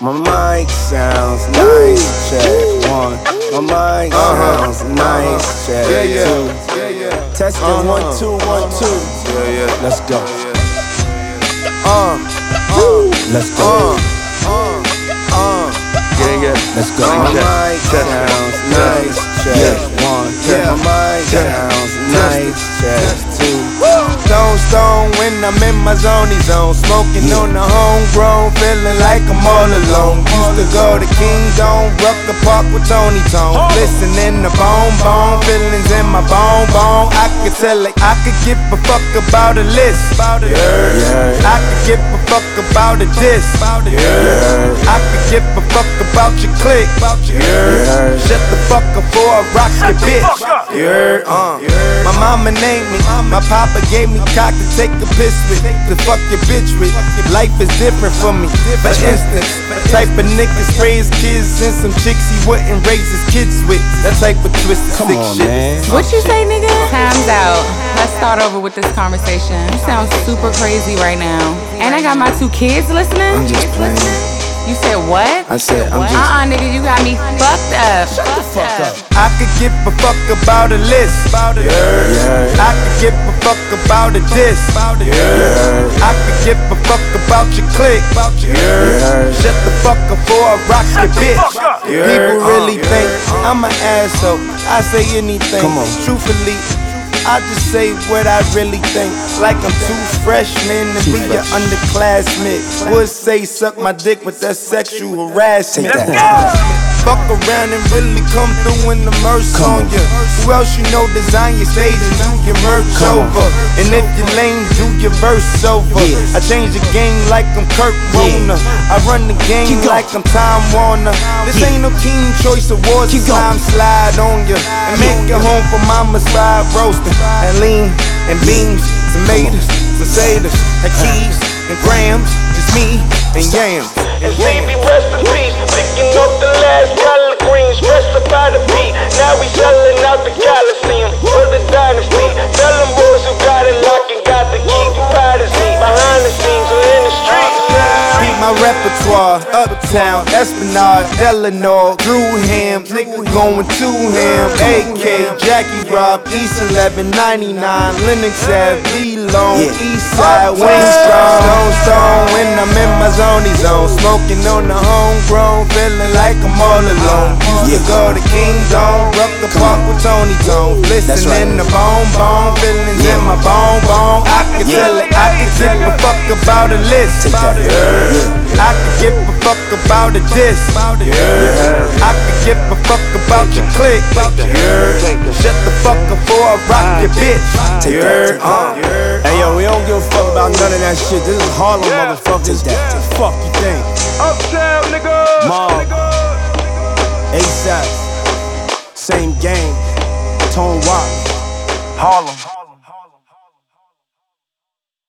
My mic sounds nice, check one. My mic sounds nice, check two. Testing 1 2 1 2. Let's go. Let's go. Let's go. My mic sounds nice, check one. My mic sounds nice, check two. Stone when I'm in my zony zone, smoking on the homegrown, feeling like I'm all alone. Used to go to Kingdom, Rucker Park with Tony Tone, listening to bone, feelings in my bone. I could tell like I could give a fuck about a list. I could give a fuck about a diss. I could give a fuck about your clique. Shut the fuck up before I rock your bitch. My mama named me, my papa gave me cock to take a piss with, to fuck your bitch with. Life is different for me. For instance, type of niggas raise kids and some chicks he wouldn't raise his kids with. That type of twisted sick shit. Man. What you say, nigga? Time's out. Let's start over with this conversation. You sound super crazy right now. And I got my 2 kids listening. I'm just playing. You said what? I said I'm just. Nigga, you got me fucked up. Shut the fuck up. I could give a fuck about a list. I could give a fuck about a diss. I could give a fuck about your clique. Shut the fuck up before I rock your bitch. People really think I'm an asshole. I say anything. Come on. Truthfully, I just say what I really think. Like I'm 2 freshmen to be your underclassmen. Would say suck my dick with that sexual harassment. Fuck around and really come through in the merch on ya. Who else you know design your stage and do your merch over? And if you're lame, do your verse over. I change the game like I'm Kurt Warner. I run the game like I'm Time Warner. This ain't no Teen Choice Awards. Time slide on ya and make it home for mama's fried roasting. And lean and beans, tomatoes, potatoes, and keys and grams. Just me and yams. And baby, rest in peace. Picking up the last collard greens, dressed up by the beat. Now we selling out the Coliseum for the dynasty. Tell them boys who got it locked and got the key to privacy. Behind the scenes or in the streets. Beat my repertoire, Uptown, Esplanade, Eleanor, Drewham, nigga going to him. AK, Jackie Rob, East 1199, Lennox Ave, B-Long, East Side, Wingstrong. Stone when I'm in my zony zone, smoking on the homegrown, feeling like I'm all alone. Used to go to Kingdom, Rucker Park with Tony Tone, listening to bone, feelings in my bone. I could tell it, I could give a fuck about a list. I could give a fuck about a diss. I could give a fuck about your clique. Shut the fuck up before I rock your bitch. Hey yo, we don't give a fuck about none of that shit. This is Harlem, motherfuckers. Fuck you think? Uptown, nigga. Mob, ASAP, same game. Tone Wop, Harlem.